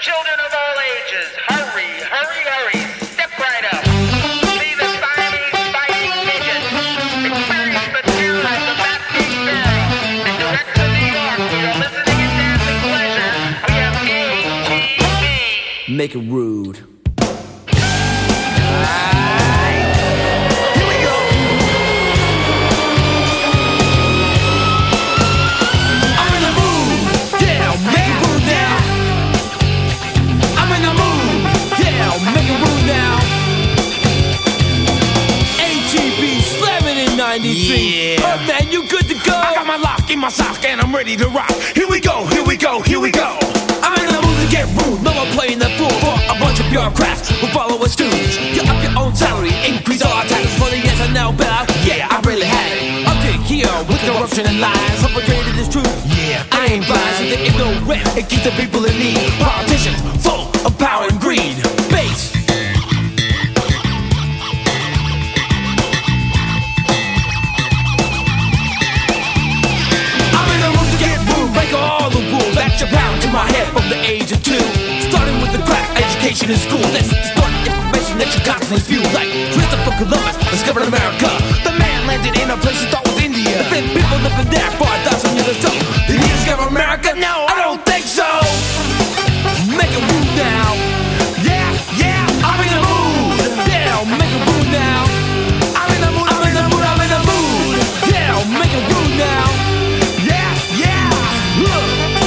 Children of all ages, hurry, hurry, hurry, step right up. See the Siamese fighting pigeons. Experience the terror of the Baptist girl. And direct to New York for your listening and dancing pleasure, we have ATV. Make it rude. Yeah. Oh man, you good to go? I got my lock in my sock and I'm ready to rock. Here we go, here we go, here we go. I'm in the mood to get rude. No one playing the fool for a bunch of bureaucrats who follow a stooge. You up your own salary, increase all our taxes for the yes I know better. Yeah, I really had it. Up to here with corruption and lies. Perpetrated is true. Yeah, I ain't blind, so there is no rent. It keeps the people in need. Politicians full of power and greed. Base. Pound to my head from the age of 2. Starting with the crack education in school. That's distorted information that you constantly spew. Like Christopher Columbus discovered America. The man landed in a place he thought was India. The then people living there for 1,000 years or so. Did he discover America? No, I don't think so. Make a move now. Yeah, yeah, I'm in the mood. Yeah, make a move now. I'm in the mood, I'm in the mood, I'm in the mood. Yeah, make a move now. Yeah, yeah. Look.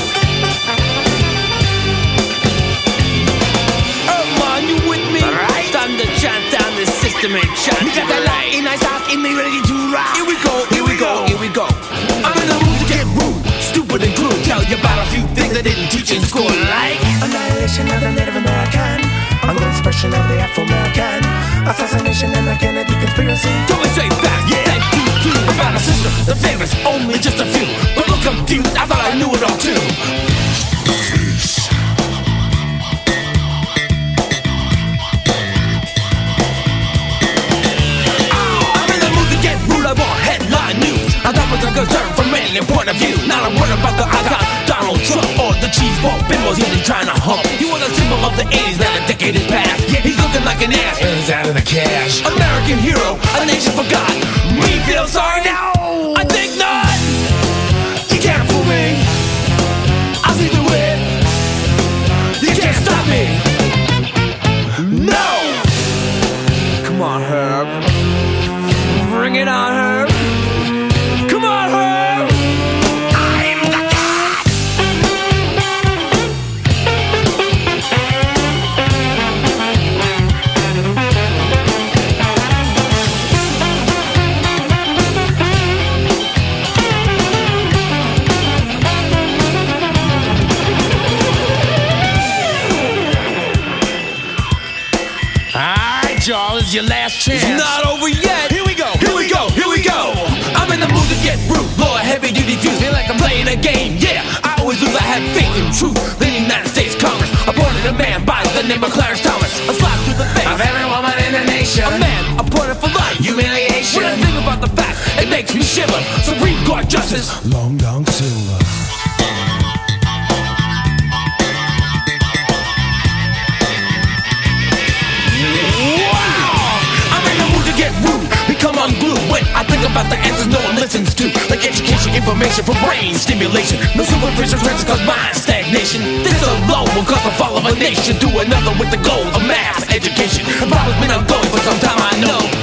And chant. We got that light in our sock and me ready to rock. Here we go, here we go, here we go. I'm in the mood to get rude, stupid and crude. Tell you about a few things I didn't teach in school, like annihilation of the Native American, ongoing suppression of the Afro-American, assassination and the Kennedy conspiracy. Don't we say that? Yeah, thank you. About a system, the famous, only just a few. But look confused, I thought I knew it all too. Concern from alien point of view. Not a word about the icon Donald Trump or the cheese ball bimbos he's trying to hump. You want a symbol of the 80s, now the decade is past. Yeah, he's looking like an ass and he's out of the cash. American hero, a nation forgot. Me feel sorry now? I think not. You can't fool me. I'll see through it. You can't stop me. No. Come on, Herb. Bring it on, Herb. Y'all, is your last chance. It's not over yet. Here we go, here we go, here we go. I'm in the mood to get rude. Lord, heavy duty views. Feel like I'm playing a game. Yeah, I always lose. I have faith in truth. The United States Congress appointed a man by the name of Clarence Thomas. A slap to the face of every woman in the nation. A man appointed for life. Humiliation. When I think about the fact, it makes me shiver. Supreme Court Justice Long Dong Silver. When I think about the answers no one listens to, like education, information for brain stimulation. No superficial trends cause mind stagnation. This alone will cause the fall of a nation to another with the goal of mass education. The problem's been ongoing for some time, I know.